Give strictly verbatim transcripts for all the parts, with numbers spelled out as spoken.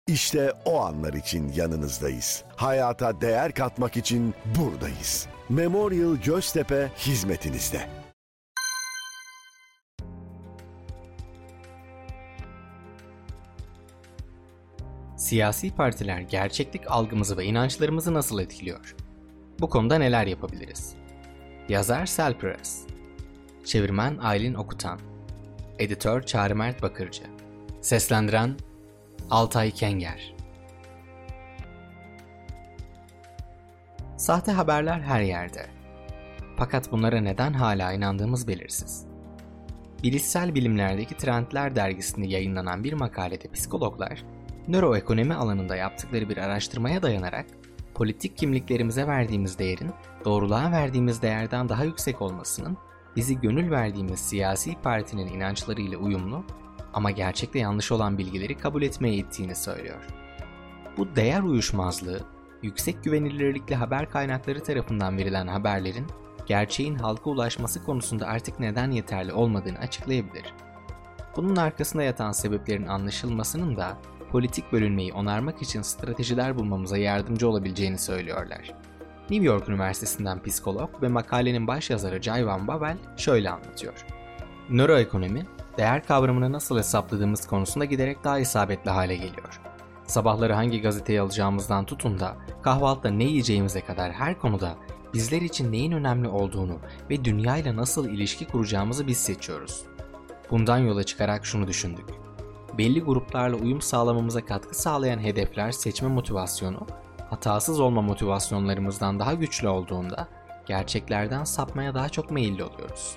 İşte o anlar için yanınızdayız. Hayata değer katmak için buradayız. Memorial Göztepe hizmetinizde. Siyasi partiler gerçeklik algımızı ve inançlarımızı nasıl etkiliyor? Bu konuda neler yapabiliriz? Yazar Selpres, çevirmen Aylin Okutan, editör Çağrı Mert Bakırcı, seslendiren Altay Kenger. Sahte haberler her yerde. Fakat bunlara neden hala inandığımız belirsiz. Bilişsel Bilimlerdeki Trendler dergisinde yayınlanan bir makalede psikologlar, nöroekonomi alanında yaptıkları bir araştırmaya dayanarak, politik kimliklerimize verdiğimiz değerin doğruluğa verdiğimiz değerden daha yüksek olmasının, bizi gönül verdiğimiz siyasi partinin inançlarıyla uyumlu ama gerçekte yanlış olan bilgileri kabul etmeye ittiğini söylüyor. Bu değer uyuşmazlığı, yüksek güvenilirlikli haber kaynakları tarafından verilen haberlerin gerçeğin halka ulaşması konusunda artık neden yeterli olmadığını açıklayabilir. Bunun arkasında yatan sebeplerin anlaşılmasının da politik bölünmeyi onarmak için stratejiler bulmamıza yardımcı olabileceğini söylüyorlar. New York Üniversitesi'nden psikolog ve makalenin başyazarı Jay Van Bavel şöyle anlatıyor. Nöroekonomi, değer kavramını nasıl hesapladığımız konusunda giderek daha isabetli hale geliyor. Sabahları hangi gazeteyi alacağımızdan tutun da kahvaltıda ne yiyeceğimize kadar her konuda bizler için neyin önemli olduğunu ve dünyayla nasıl ilişki kuracağımızı biz seçiyoruz. Bundan yola çıkarak şunu düşündük. Belli gruplarla uyum sağlamamıza katkı sağlayan hedefler seçme motivasyonu, hatasız olma motivasyonlarımızdan daha güçlü olduğunda gerçeklerden sapmaya daha çok meyilli oluyoruz.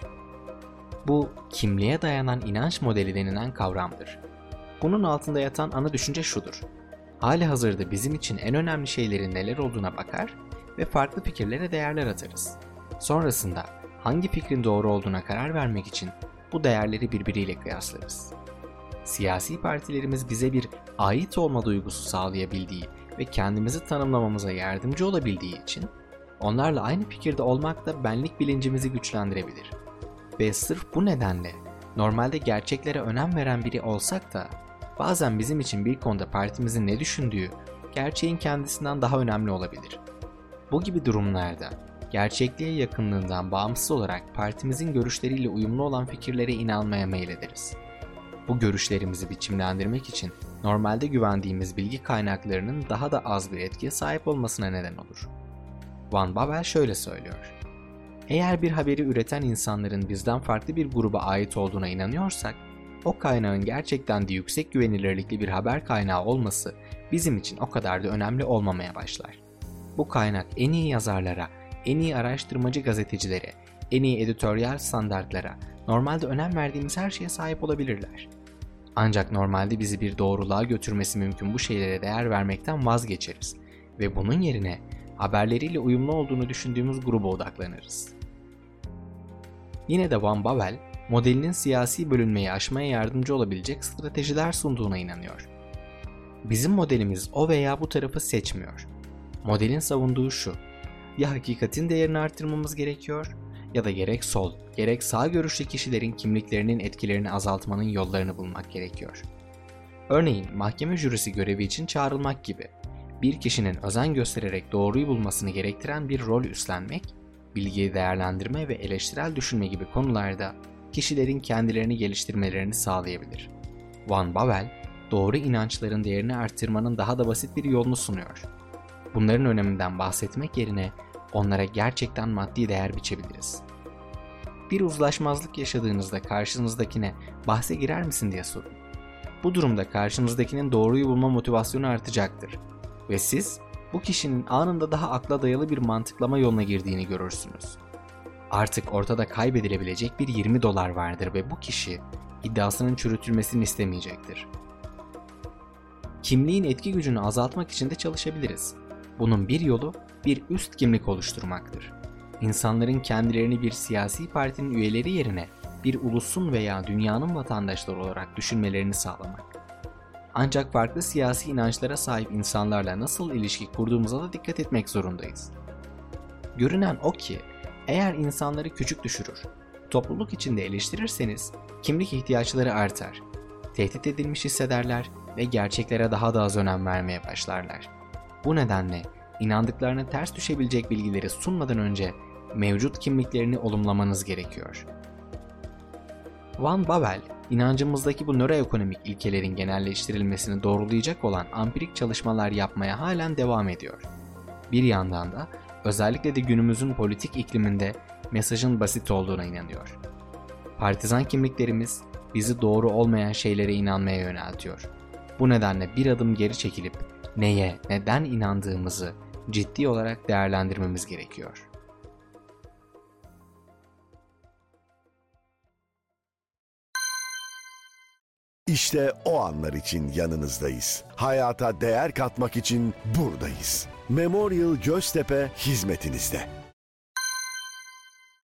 Bu, kimliğe dayanan inanç modeli denilen kavramdır. Bunun altında yatan ana düşünce şudur. Halihazırda bizim için en önemli şeylerin neler olduğuna bakar ve farklı fikirlere değerler atarız. Sonrasında hangi fikrin doğru olduğuna karar vermek için bu değerleri birbiriyle kıyaslarız. Siyasi partilerimiz bize bir ait olma duygusu sağlayabildiği ve kendimizi tanımlamamıza yardımcı olabildiği için onlarla aynı fikirde olmak da benlik bilincimizi güçlendirebilir. Ve sırf bu nedenle normalde gerçeklere önem veren biri olsak da bazen bizim için bir konuda partimizin ne düşündüğü gerçeğin kendisinden daha önemli olabilir. Bu gibi durumlarda gerçekliğe yakınlığından bağımsız olarak partimizin görüşleriyle uyumlu olan fikirlere inanmaya meylederiz. Bu görüşlerimizi biçimlendirmek için normalde güvendiğimiz bilgi kaynaklarının daha da az bir etkiye sahip olmasına neden olur. Van Bavel şöyle söylüyor. Eğer bir haberi üreten insanların bizden farklı bir gruba ait olduğuna inanıyorsak, o kaynağın gerçekten de yüksek güvenilirlikli bir haber kaynağı olması bizim için o kadar da önemli olmamaya başlar. Bu kaynak en iyi yazarlara, en iyi araştırmacı gazetecilere, en iyi editoryal standartlara, normalde önem verdiğimiz her şeye sahip olabilirler. Ancak normalde bizi bir doğruluğa götürmesi mümkün bu şeylere değer vermekten vazgeçeriz ve bunun yerine haberleriyle uyumlu olduğunu düşündüğümüz gruba odaklanırız. Yine de Van Bavel, modelinin siyasi bölünmeyi aşmaya yardımcı olabilecek stratejiler sunduğuna inanıyor. Bizim modelimiz o veya bu tarafı seçmiyor. Modelin savunduğu şu, ya hakikatin değerini arttırmamız gerekiyor ya da gerek sol, gerek sağ görüşlü kişilerin kimliklerinin etkilerini azaltmanın yollarını bulmak gerekiyor. Örneğin mahkeme jürisi görevi için çağrılmak gibi, bir kişinin özen göstererek doğruyu bulmasını gerektiren bir rol üstlenmek, bilgiyi değerlendirme ve eleştirel düşünme gibi konularda kişilerin kendilerini geliştirmelerini sağlayabilir. Van Bavel, doğru inançların değerini arttırmanın daha da basit bir yolunu sunuyor. Bunların öneminden bahsetmek yerine onlara gerçekten maddi değer biçebiliriz. Bir uzlaşmazlık yaşadığınızda karşınızdakine bahse girer misin diye sorun. Bu durumda karşınızdakinin doğruyu bulma motivasyonu artacaktır ve siz bu kişinin anında daha akla dayalı bir mantıklama yoluna girdiğini görürsünüz. Artık ortada kaybedilebilecek bir yirmi dolar vardır ve bu kişi iddiasının çürütülmesini istemeyecektir. Kimliğin etki gücünü azaltmak için de çalışabiliriz. Bunun bir yolu bir üst kimlik oluşturmaktır. İnsanların kendilerini bir siyasi partinin üyeleri yerine bir ulusun veya dünyanın vatandaşları olarak düşünmelerini sağlamak. Ancak farklı siyasi inançlara sahip insanlarla nasıl ilişki kurduğumuza da dikkat etmek zorundayız. Görünen o ki, eğer insanları küçük düşürür, topluluk içinde eleştirirseniz kimlik ihtiyaçları artar, tehdit edilmiş hissederler ve gerçeklere daha da az önem vermeye başlarlar. Bu nedenle inandıklarına ters düşebilecek bilgileri sunmadan önce mevcut kimliklerini olumlamanız gerekiyor. Van Bavel, inancımızdaki bu nöroekonomik ilkelerin genelleştirilmesini doğrulayacak olan ampirik çalışmalar yapmaya halen devam ediyor. Bir yandan da özellikle de günümüzün politik ikliminde mesajın basit olduğuna inanıyor. Partizan kimliklerimiz bizi doğru olmayan şeylere inanmaya yöneltiyor. Bu nedenle bir adım geri çekilip neye, neden inandığımızı ciddi olarak değerlendirmemiz gerekiyor. İşte o anlar için yanınızdayız. Hayata değer katmak için buradayız. Memorial Göztepe hizmetinizde.